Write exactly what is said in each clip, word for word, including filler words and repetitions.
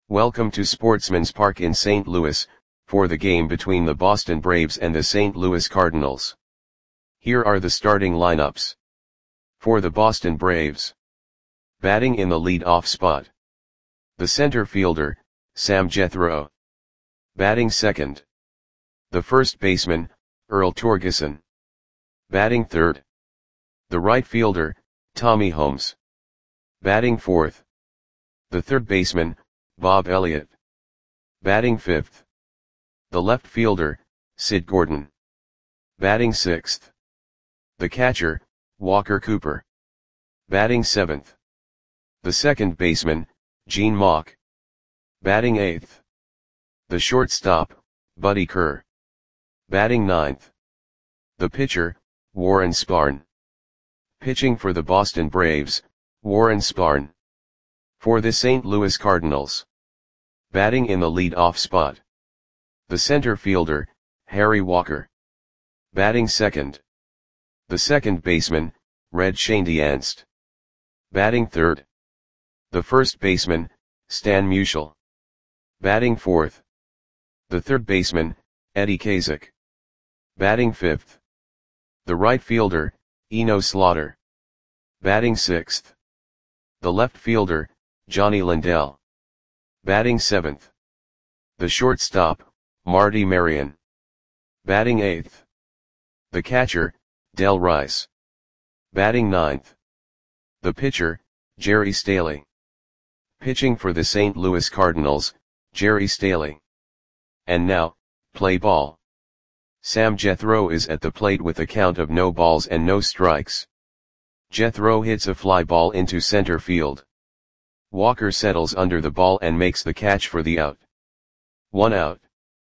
Welcome to Sportsman's Park in Saint Louis, for the game between the Boston Braves and the Saint Louis Cardinals. Here are the starting lineups. For the Boston Braves. Batting in the lead-off spot. The center fielder, Sam Jethro. Batting second. The first baseman, Earl Torgeson. Batting third. The right fielder, Tommy Holmes. Batting fourth. The third baseman, Bob Elliott. Batting fifth. The left fielder, Sid Gordon. Batting sixth. The catcher, Walker Cooper. Batting seventh. The second baseman, Gene Mauch. Batting eighth. The shortstop, Buddy Kerr. Batting ninth. The pitcher, Warren Spahn. Pitching for the Boston Braves, Warren Spahn. For the Saint Louis Cardinals. Batting in the lead-off spot. The center fielder, Harry Walker. Batting second. The second baseman, Red Schoendienst. Batting third. The first baseman, Stan Musial. Batting fourth. The third baseman, Eddie Kazak. Batting fifth. The right fielder, Eno Slaughter. Batting sixth. The left fielder, Johnny Lindell. Batting seventh. The shortstop, Marty Marion. Batting eighth. The catcher, Del Rice. Batting ninth. The pitcher, Jerry Staley. Pitching for the Saint Louis Cardinals, Jerry Staley. And now, play ball. Sam Jethro is at the plate with a count of no balls and no strikes. Jethro hits a fly ball into center field. Walker settles under the ball and makes the catch for the out. One out.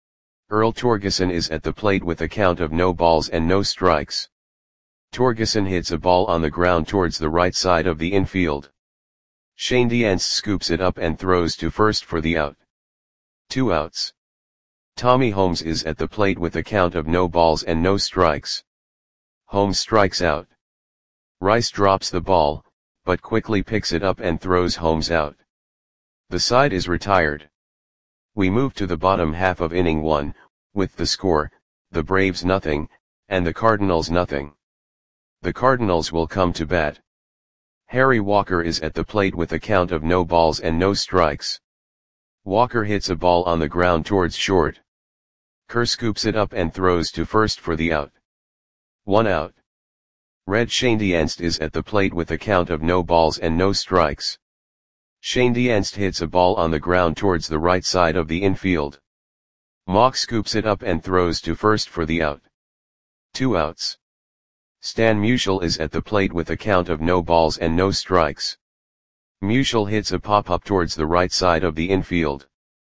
Earl Torgeson is at the plate with a count of no balls and no strikes. Torgeson hits a ball on the ground towards the right side of the infield. Schoendienst scoops it up and throws to first for the out. Two outs. Tommy Holmes is at the plate with a count of no balls and no strikes. Holmes strikes out. Rice drops the ball, but quickly picks it up and throws Holmes out. The side is retired. We move to the bottom half of inning one, with the score, the Braves nothing, and the Cardinals nothing. The Cardinals will come to bat. Harry Walker is at the plate with a count of no balls and no strikes. Walker hits a ball on the ground towards short. Kerr scoops it up and throws to first for the out. One out. Red Schoendienst is at the plate with a count of no balls and no strikes. Schoendienst hits a ball on the ground towards the right side of the infield. Mauch scoops it up and throws to first for the out. Two outs. Stan Musial is at the plate with a count of no balls and no strikes. Musial hits a pop-up towards the right side of the infield.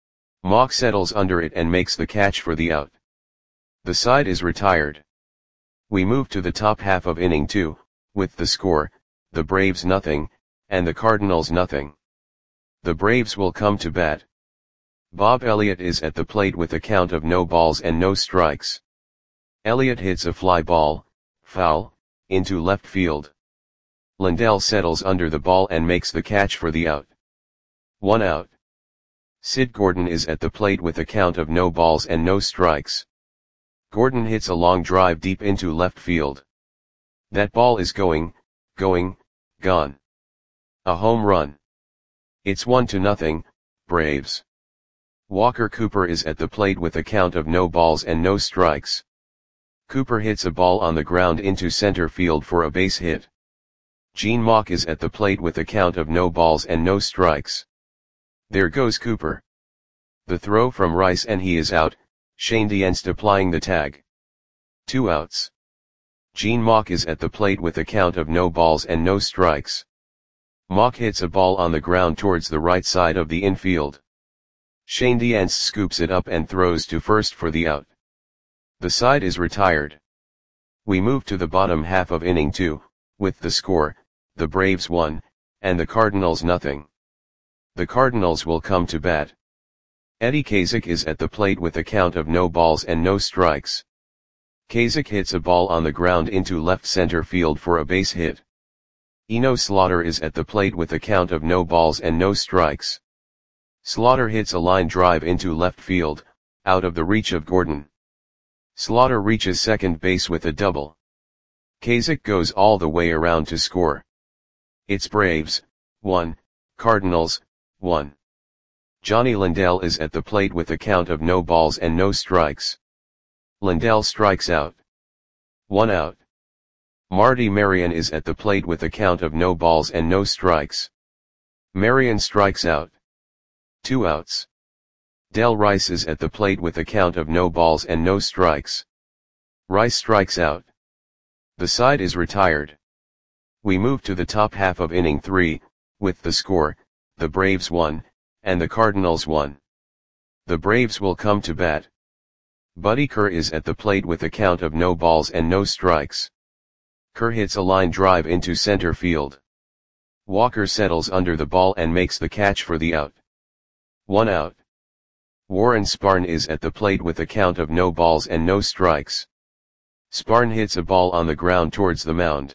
Mauch settles under it and makes the catch for the out. The side is retired. We move to the top half of inning two, with the score, the Braves nothing, and the Cardinals nothing. The Braves will come to bat. Bob Elliott is at the plate with a count of no balls and no strikes. Elliott hits a fly ball, foul, into left field. Lindell settles under the ball and makes the catch for the out. One out. Sid Gordon is at the plate with a count of no balls and no strikes. Gordon hits a long drive deep into left field. That ball is going, going, gone. A home run. It's one to nothing, Braves. Walker Cooper is at the plate with a count of no balls and no strikes. Cooper hits a ball on the ground into center field for a base hit. Gene Mauch is at the plate with a count of no balls and no strikes. There goes Cooper. The throw from Rice and he is out, Schoendienst applying the tag. Two outs. Gene Mauch is at the plate with a count of no balls and no strikes. Mauch hits a ball on the ground towards the right side of the infield. Schoendienst scoops it up and throws to first for the out. The side is retired. We move to the bottom half of inning two, with the score, the Braves one, and the Cardinals nothing. The Cardinals will come to bat. Eddie Kazak is at the plate with a count of no balls and no strikes. Kazak hits a ball on the ground into left center field for a base hit. Eno Slaughter is at the plate with a count of no balls and no strikes. Slaughter hits a line drive into left field, out of the reach of Gordon. Slaughter reaches second base with a double. Kasich goes all the way around to score. It's Braves, one, Cardinals, one. Johnny Lindell is at the plate with a count of no balls and no strikes. Lindell strikes out. One out. Marty Marion is at the plate with a count of no balls and no strikes. Marion strikes out. Two outs. Del Rice is at the plate with a count of no balls and no strikes. Rice strikes out. The side is retired. We move to the top half of inning three, with the score, the Braves won, and the Cardinals won. The Braves will come to bat. Buddy Kerr is at the plate with a count of no balls and no strikes. Kerr hits a line drive into center field. Walker settles under the ball and makes the catch for the out. One out. Warren Spahn is at the plate with a count of no balls and no strikes. Spahn hits a ball on the ground towards the mound.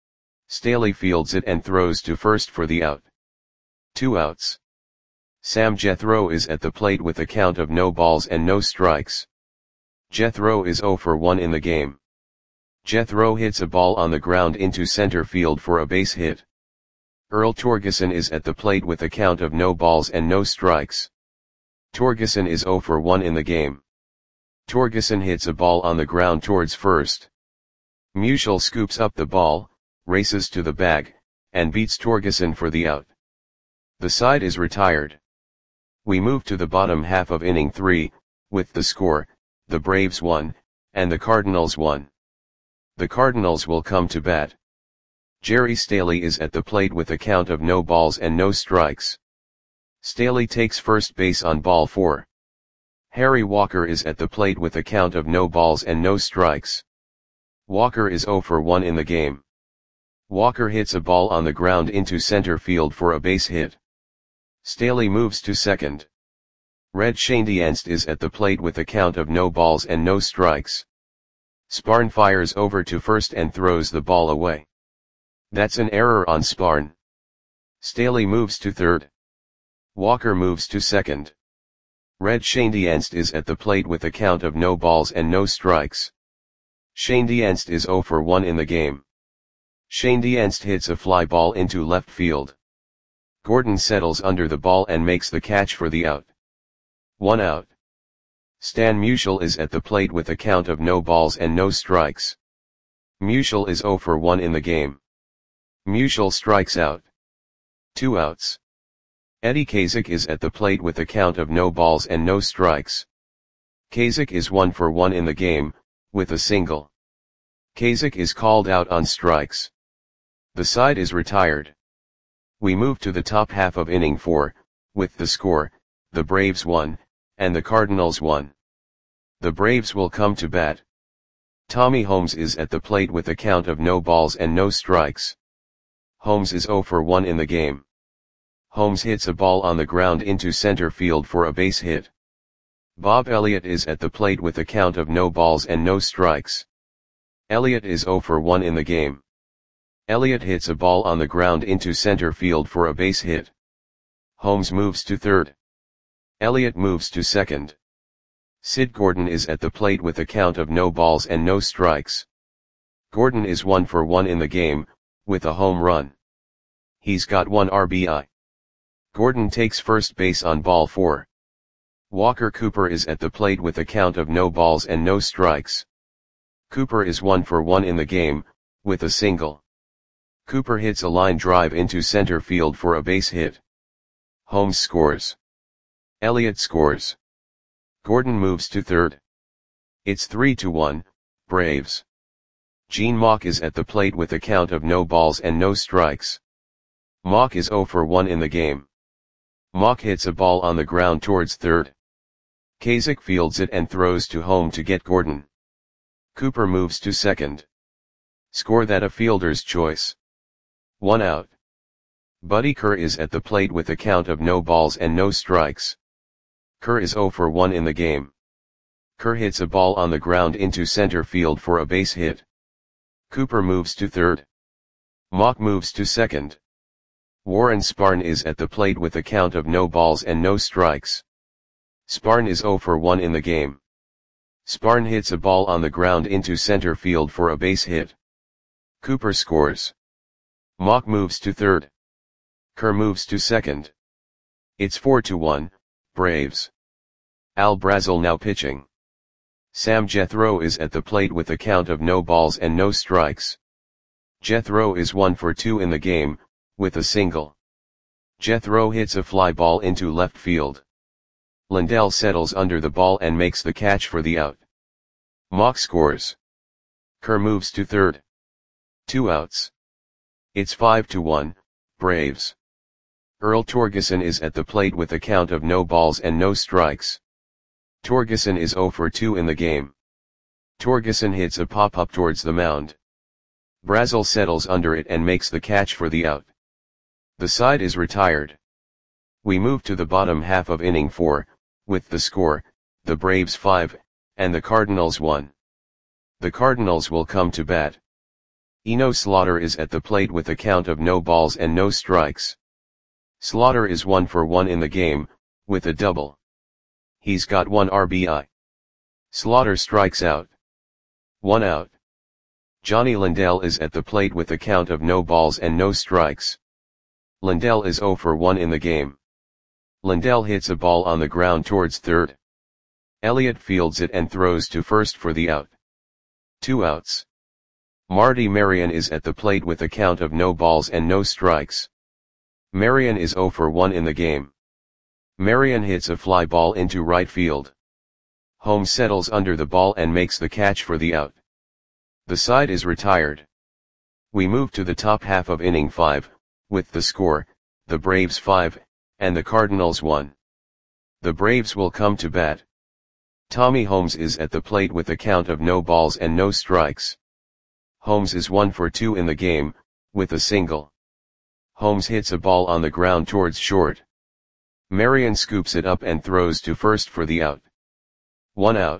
Staley fields it and throws to first for the out. Two outs. Sam Jethro is at the plate with a count of no balls and no strikes. Jethro is zero for one in the game. Jethro hits a ball on the ground into center field for a base hit. Earl Torgeson is at the plate with a count of no balls and no strikes. Torgeson is zero for one in the game. Torgeson hits a ball on the ground towards first. Musial scoops up the ball, races to the bag, and beats Torgeson for the out. The side is retired. We move to the bottom half of inning three, with the score, the Braves won, and the Cardinals won. The Cardinals will come to bat. Jerry Staley is at the plate with a count of no balls and no strikes. Staley takes first base on ball four. Harry Walker is at the plate with a count of no balls and no strikes. Walker is zero for one in the game. Walker hits a ball on the ground into center field for a base hit. Staley moves to second. Red Schoendienst is at the plate with a count of no balls and no strikes. Spahn fires over to first and throws the ball away. That's an error on Spahn. Staley moves to third. Walker moves to second. Red Schoendienst is at the plate with a count of no balls and no strikes. Schoendienst is zero for one in the game. Schoendienst hits a fly ball into left field. Gordon settles under the ball and makes the catch for the out. One out. Stan Musial is at the plate with a count of no balls and no strikes. Musial is zero for one in the game. Musial strikes out. Two outs. Eddie Kasich is at the plate with a count of no balls and no strikes. Kasich is one for one in the game, with a single. Kasich is called out on strikes. The side is retired. We move to the top half of inning four, with the score, the Braves won, and the Cardinals won. The Braves will come to bat. Tommy Holmes is at the plate with a count of no balls and no strikes. Holmes is zero for one in the game. Holmes hits a ball on the ground into center field for a base hit. Bob Elliott is at the plate with a count of no balls and no strikes. Elliott is zero for one in the game. Elliott hits a ball on the ground into center field for a base hit. Holmes moves to third. Elliott moves to second. Sid Gordon is at the plate with a count of no balls and no strikes. Gordon is one for one in the game, with a home run. He's got one R B I. Gordon takes first base on ball four. Walker Cooper is at the plate with a count of no balls and no strikes. Cooper is one for one in the game, with a single. Cooper hits a line drive into center field for a base hit. Holmes scores. Elliott scores. Gordon moves to third. It's three to one, Braves. Gene Mauch is at the plate with a count of no balls and no strikes. Mauch is zero for one in the game. Mauch hits a ball on the ground towards third. Kasich fields it and throws to home to get Gordon. Cooper moves to second. Score that a fielder's choice. One out. Buddy Kerr is at the plate with a count of no balls and no strikes. Kerr is zero for one in the game. Kerr hits a ball on the ground into center field for a base hit. Cooper moves to third. Mauch moves to second. Warren Sparn is at the plate with a count of no balls and no strikes. Sparn is zero for one in the game. Sparn hits a ball on the ground into center field for a base hit. Cooper scores. Mock moves to third. Kerr moves to second. It's four to one, Braves. Al Brazel now pitching. Sam Jethro is at the plate with a count of no balls and no strikes. Jethro is one for two in the game, with a single. Jethro hits a fly ball into left field. Lindell settles under the ball and makes the catch for the out. Mock scores. Kerr moves to third. Two outs. It's five to one, Braves. Earl Torgeson is at the plate with a count of no balls and no strikes. Torgeson is zero for two in the game. Torgeson hits a pop-up towards the mound. Brazel settles under it and makes the catch for the out. The side is retired. We move to the bottom half of inning four, with the score, the Braves five, and the Cardinals one. The Cardinals will come to bat. Eno Slaughter is at the plate with a count of no balls and no strikes. Slaughter is one for one in the game, with a double. He's got one R B I. Slaughter strikes out. One out. Johnny Lindell is at the plate with a count of no balls and no strikes. Lindell is zero for one in the game. Lindell hits a ball on the ground towards third. Elliott fields it and throws to first for the out. Two outs. Marty Marion is at the plate with a count of no balls and no strikes. Marion is zero for one in the game. Marion hits a fly ball into right field. Holmes settles under the ball and makes the catch for the out. The side is retired. We move to the top half of inning five, with the score, the Braves five, and the Cardinals one. The Braves will come to bat. Tommy Holmes is at the plate with a count of no balls and no strikes. Holmes is one for two in the game, with a single. Holmes hits a ball on the ground towards short. Marion scoops it up and throws to first for the out. One out.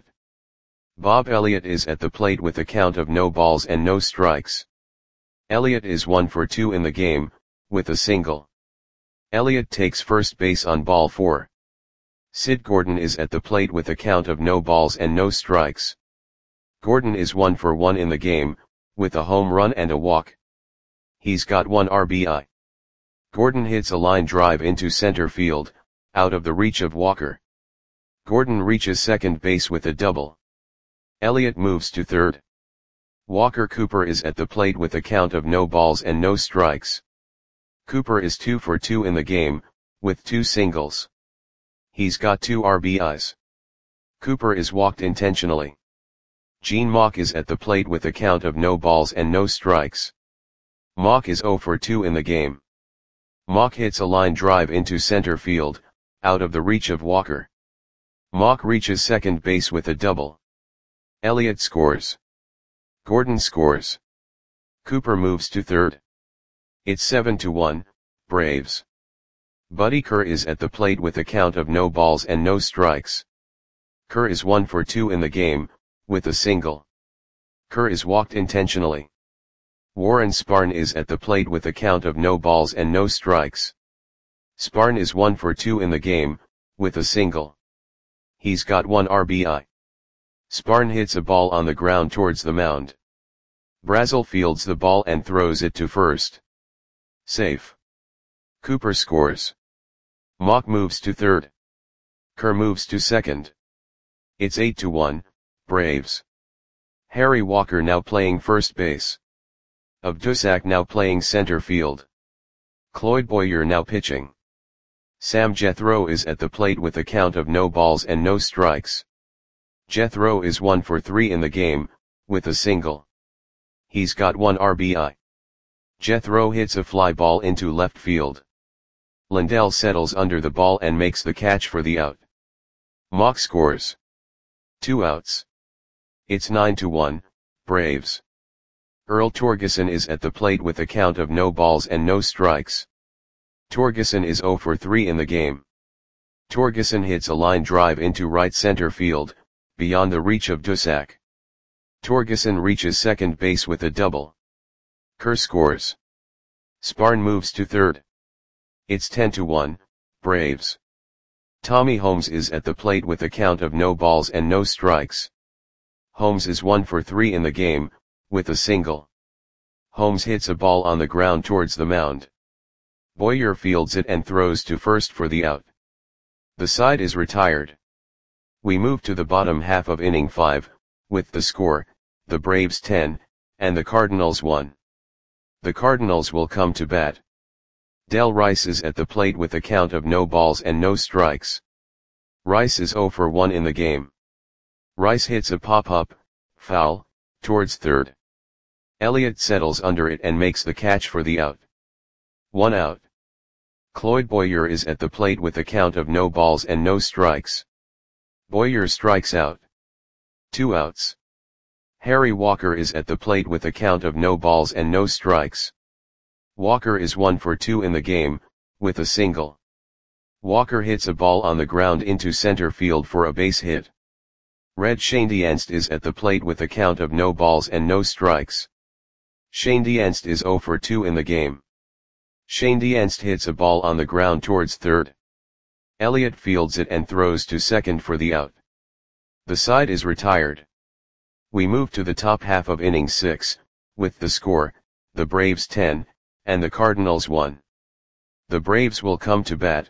Bob Elliott is at the plate with a count of no balls and no strikes. Elliott is one for two in the game, with a single. Elliott takes first base on ball four. Sid Gordon is at the plate with a count of no balls and no strikes. Gordon is one for one in the game, with a home run and a walk. He's got one R B I. Gordon hits a line drive into center field, out of the reach of Walker. Gordon reaches second base with a double. Elliott moves to third. Walker Cooper is at the plate with a count of no balls and no strikes. Cooper is two for two in the game, with two singles. He's got two R B Is. Cooper is walked intentionally. Gene Mauch is at the plate with a count of no balls and no strikes. Mauch is zero for two in the game. Mauch hits a line drive into center field, out of the reach of Walker. Mauch reaches second base with a double. Elliott scores. Gordon scores. Cooper moves to third. It's seven to one, Braves. Buddy Kerr is at the plate with a count of no balls and no strikes. Kerr is one for two in the game, with a single. Kerr is walked intentionally. Warren Sparn is at the plate with a count of no balls and no strikes. Sparn is one for two in the game, with a single. He's got one R B I. Sparn hits a ball on the ground towards the mound. Brazel fields the ball and throws it to first. Safe. Cooper scores. Mauch moves to third. Kerr moves to second. It's eight to one, Braves. Harry Walker now playing first base. Obdusak now playing center field. Cloyd Boyer now pitching. Sam Jethro is at the plate with a count of no balls and no strikes. Jethro is one for three in the game, with a single. He's got one R B I. Jethro hits a fly ball into left field. Lindell settles under the ball and makes the catch for the out. Mauch scores. Two outs. It's nine to one, Braves. Earl Torgeson is at the plate with a count of no balls and no strikes. Torgeson is zero for three in the game. Torgeson hits a line drive into right center field, beyond the reach of Dusak. Torgeson reaches second base with a double. Kerr scores. Sparn moves to third. It's ten to one, Braves. Tommy Holmes is at the plate with a count of no balls and no strikes. Holmes is one for three in the game, with a single. Holmes hits a ball on the ground towards the mound. Boyer fields it and throws to first for the out. The side is retired. We move to the bottom half of inning five, with the score, the Braves ten, and the Cardinals one. The Cardinals will come to bat. Del Rice is at the plate with a count of no balls and no strikes. Rice is zero for one in the game. Rice hits a pop-up, foul, towards third. Elliott settles under it and makes the catch for the out. One out. Cloyd Boyer is at the plate with a count of no balls and no strikes. Boyer strikes out. Two outs. Harry Walker is at the plate with a count of no balls and no strikes. Walker is one for two in the game, with a single. Walker hits a ball on the ground into center field for a base hit. Red Schoendienst is at the plate with a count of no balls and no strikes. Schoendienst is zero for two in the game. Schoendienst hits a ball on the ground towards third. Elliott fields it and throws to second for the out. The side is retired. We move to the top half of inning six, with the score, the Braves ten, and the Cardinals one. The Braves will come to bat.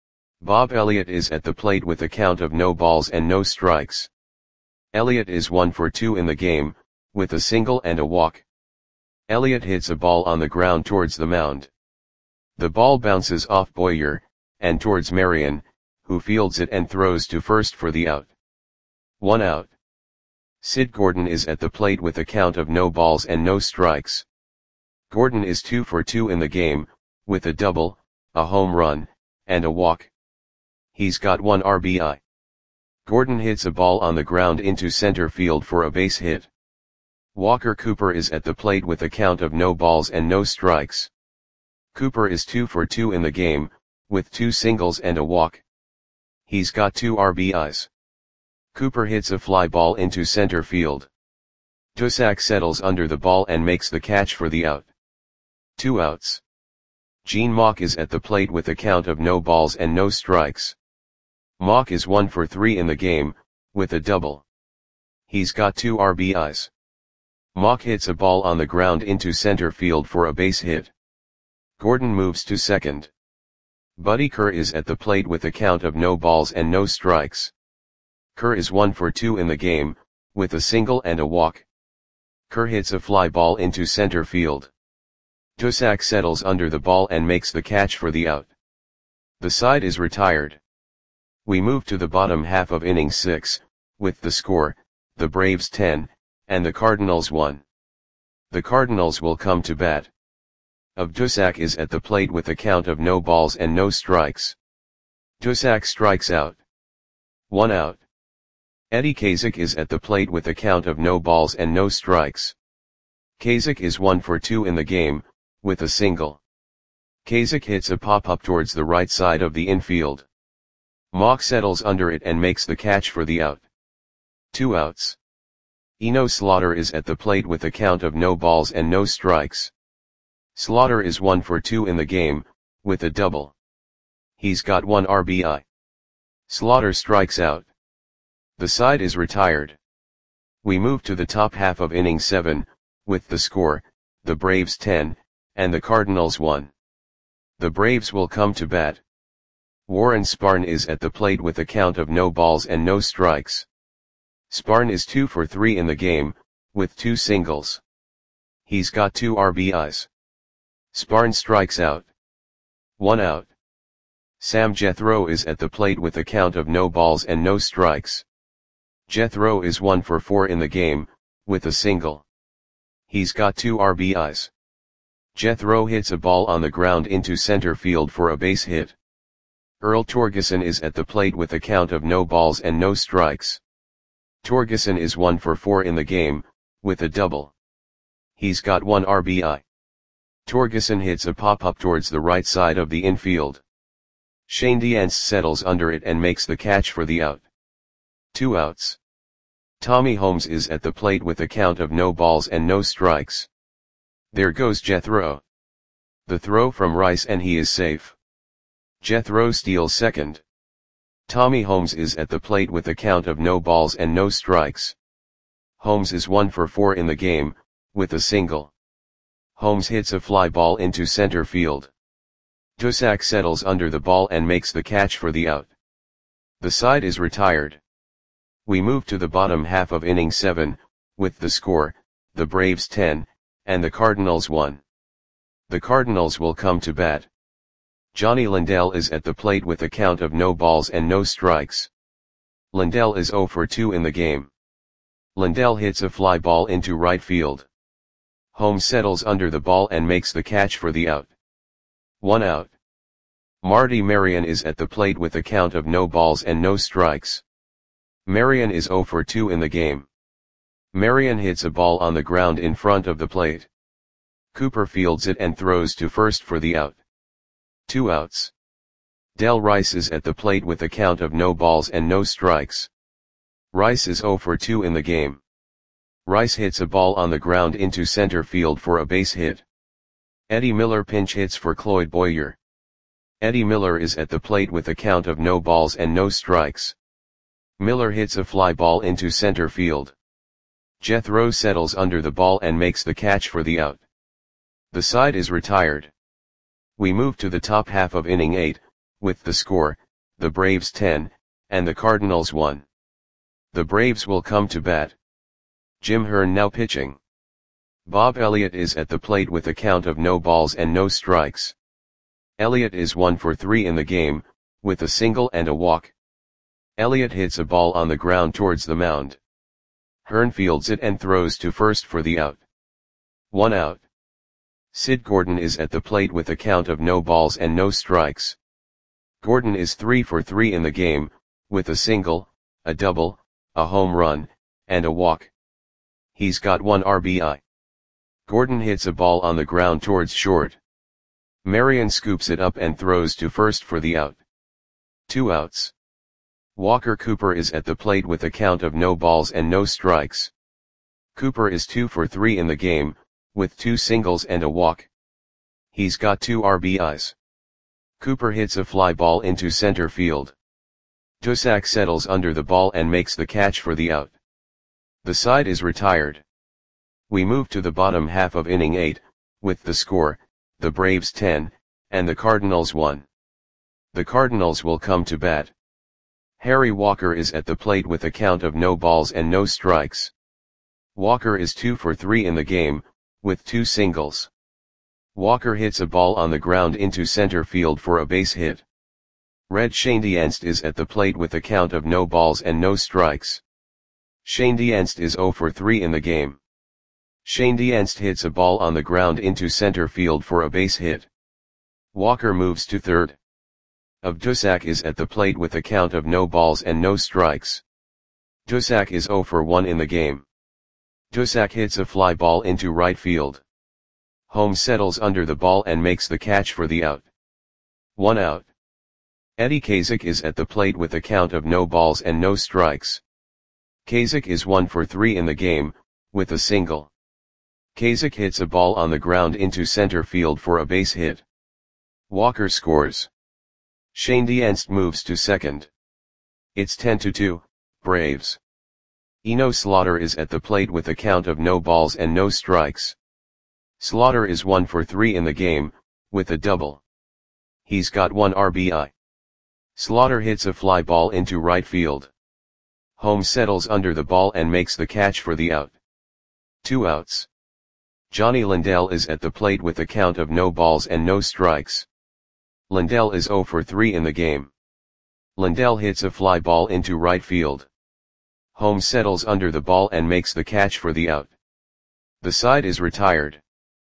Bob Elliott is at the plate with a count of no balls and no strikes. Elliott is one for two in the game, with a single and a walk. Elliott hits a ball on the ground towards the mound. The ball bounces off Boyer, and towards Marion, who fields it and throws to first for the out. One out. Sid Gordon is at the plate with a count of no balls and no strikes. Gordon is two for two in the game, with a double, a home run, and a walk. He's got one R B I. Gordon hits a ball on the ground into center field for a base hit. Walker Cooper is at the plate with a count of no balls and no strikes. Cooper is two for two in the game, with two singles and a walk. He's got two R B Is. Cooper hits a fly ball into center field. Dusak settles under the ball and makes the catch for the out. Two outs. Gene Mauch is at the plate with a count of no balls and no strikes. Mauch is one for three in the game, with a double. He's got two R B Is. Mauch hits a ball on the ground into center field for a base hit. Gordon moves to second. Buddy Kerr is at the plate with a count of no balls and no strikes. Kerr is one for two in the game, with a single and a walk. Kerr hits a fly ball into center field. Dusak settles under the ball and makes the catch for the out. The side is retired. We move to the bottom half of inning six, with the score, the Braves ten, and the Cardinals one. The Cardinals will come to bat. Of Dusak is at the plate with a count of no balls and no strikes. Dusak strikes out. One out. Eddie Kazak is at the plate with a count of no balls and no strikes. Kazak is one for two in the game, with a single. Kazak hits a pop-up towards the right side of the infield. Mauch settles under it and makes the catch for the out. Two outs. Eno Slaughter is at the plate with a count of no balls and no strikes. Slaughter is one for two in the game, with a double. He's got one R B I. Slaughter strikes out. The side is retired. We move to the top half of inning seven, with the score, the Braves ten, and the Cardinals one. The Braves will come to bat. Warren Spahn is at the plate with a count of no balls and no strikes. Spahn is two for three in the game, with two singles. He's got two R B Is. Spahn strikes out. One out. Sam Jethro is at the plate with a count of no balls and no strikes. Jethro is one for four in the game, with a single. He's got two R B Is. Jethro hits a ball on the ground into center field for a base hit. Earl Torgeson is at the plate with a count of no balls and no strikes. Torgeson is one for four in the game, with a double. He's got one R B I. Torgeson hits a pop-up towards the right side of the infield. Schoendienst settles under it and makes the catch for the out. Two outs. Tommy Holmes is at the plate with a count of no balls and no strikes. There goes Jethro. The throw from Rice and he is safe. Jethro steals second. Tommy Holmes is at the plate with a count of no balls and no strikes. Holmes is one for four in the game, with a single. Holmes hits a fly ball into center field. Dusak settles under the ball and makes the catch for the out. The side is retired. We move to the bottom half of inning seven, with the score, the Braves ten, and the Cardinals one. The Cardinals will come to bat. Johnny Lindell is at the plate with a count of no balls and no strikes. Lindell is zero for two in the game. Lindell hits a fly ball into right field. Holmes settles under the ball and makes the catch for the out. One out. Marty Marion is at the plate with a count of no balls and no strikes. Marion is zero for two in the game. Marion hits a ball on the ground in front of the plate. Cooper fields it and throws to first for the out. Two outs. Del Rice is at the plate with a count of no balls and no strikes. Rice is zero for two in the game. Rice hits a ball on the ground into center field for a base hit. Eddie Miller pinch hits for Cloyd Boyer. Eddie Miller is at the plate with a count of no balls and no strikes. Miller hits a fly ball into center field. Jethro settles under the ball and makes the catch for the out. The side is retired. We move to the top half of inning eight, with the score, the Braves ten, and the Cardinals one. The Braves will come to bat. Jim Hearn now pitching. Bob Elliott is at the plate with a count of no balls and no strikes. Elliott is one for three in the game, with a single and a walk. Elliott hits a ball on the ground towards the mound. Hearn fields it and throws to first for the out. One out. Sid Gordon is at the plate with a count of no balls and no strikes. Gordon is three for three in the game, with a single, a double, a home run, and a walk. He's got one R B I. Gordon hits a ball on the ground towards short. Marion scoops it up and throws to first for the out. Two outs. Walker Cooper is at the plate with a count of no balls and no strikes. Cooper is two for three in the game, with two singles and a walk. He's got two R B Is. Cooper hits a fly ball into center field. Dusak settles under the ball and makes the catch for the out. The side is retired. We move to the bottom half of inning eight, with the score, the Braves ten, and the Cardinals one. The Cardinals will come to bat. Harry Walker is at the plate with a count of no balls and no strikes. Walker is two for three in the game, with two singles. Walker hits a ball on the ground into center field for a base hit. Red Schoendienst is at the plate with a count of no balls and no strikes. Schoendienst is zero for three in the game. Schoendienst hits a ball on the ground into center field for a base hit. Walker moves to third. Of Dusak is at the plate with a count of no balls and no strikes. Dusak is zero for one in the game. Dusak hits a fly ball into right field. Holmes settles under the ball and makes the catch for the out. One out. Eddie Kazak is at the plate with a count of no balls and no strikes. Kazak is one for three in the game, with a single. Kazak hits a ball on the ground into center field for a base hit. Walker scores. Schoendienst moves to second. It's ten to two, Braves. Eno Slaughter is at the plate with a count of no balls and no strikes. Slaughter is one for three in the game, with a double. He's got one R B I. Slaughter hits a fly ball into right field. Holmes settles under the ball and makes the catch for the out. Two outs. Johnny Lindell is at the plate with a count of no balls and no strikes. Lindell is zero for three in the game. Lindell hits a fly ball into right field. Holmes settles under the ball and makes the catch for the out. The side is retired.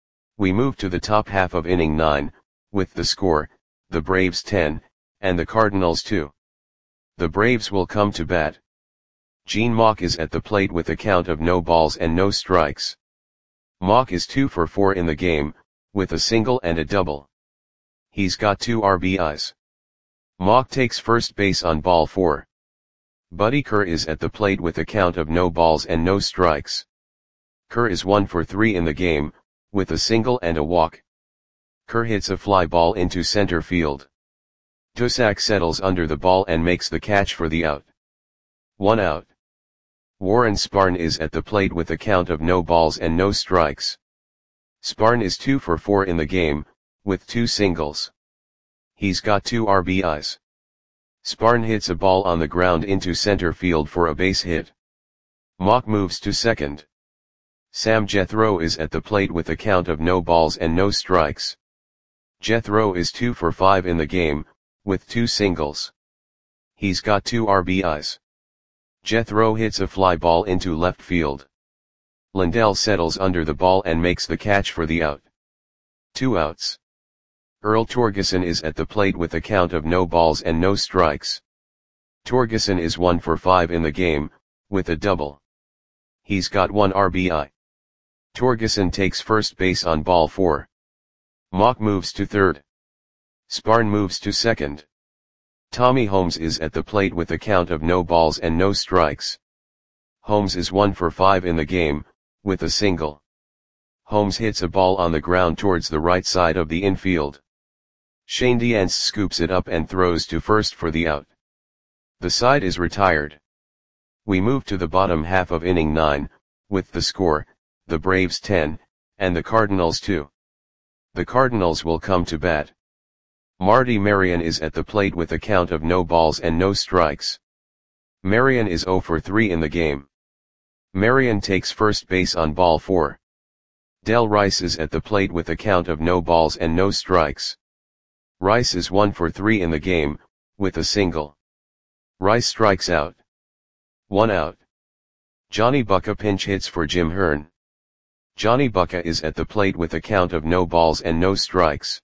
We move to the top half of inning nine, with the score, the Braves ten, and the Cardinals two. The Braves will come to bat. Gene Mauch is at the plate with a count of no balls and no strikes. Mauch is two for four in the game, with a single and a double. He's got two R B Is. Mauch takes first base on ball four. Buddy Kerr is at the plate with a count of no balls and no strikes. Kerr is one for three in the game, with a single and a walk. Kerr hits a fly ball into center field. Tusak settles under the ball and makes the catch for the out. One out. Warren Sparn is at the plate with a count of no balls and no strikes. Sparn is two for four in the game, with two singles. He's got two R B Is. Sparn hits a ball on the ground into center field for a base hit. Mock moves to second. Sam Jethro is at the plate with a count of no balls and no strikes. Jethro is two for five in the game, with two singles. He's got two R B Is. Jethro hits a fly ball into left field. Lindell settles under the ball and makes the catch for the out. Two outs. Earl Torgeson is at the plate with a count of no balls and no strikes. Torgeson is one for five in the game, with a double. He's got one R B I. Torgeson takes first base on ball four. Mock moves to third. Sparn moves to second. Tommy Holmes is at the plate with a count of no balls and no strikes. Holmes is one for five in the game, with a single. Holmes hits a ball on the ground towards the right side of the infield. Shane Diance scoops it up and throws to first for the out. The side is retired. We move to the bottom half of inning nine, with the score, the Braves ten, and the Cardinals two. The Cardinals will come to bat. Marty Marion is at the plate with a count of no balls and no strikes. Marion is zero for three in the game. Marion takes first base on ball four. Del Rice is at the plate with a count of no balls and no strikes. Rice is one for three in the game, with a single. Rice strikes out. One out. Johnny Bucca pinch hits for Jim Hearn. Johnny Bucca is at the plate with a count of no balls and no strikes.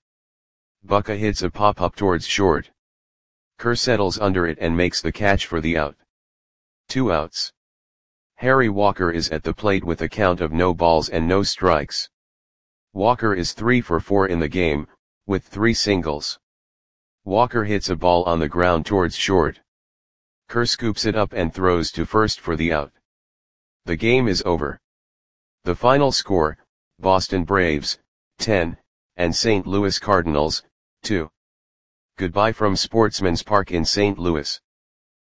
Bucca hits a pop-up towards short. Kerr settles under it and makes the catch for the out. Two outs. Harry Walker is at the plate with a count of no balls and no strikes. Walker is three for four in the game, with three singles. Walker hits a ball on the ground towards short. Kerr scoops it up and throws to first for the out. The game is over. The final score, Boston Braves, ten, and Saint Louis Cardinals, two. Goodbye from Sportsman's Park in Saint Louis.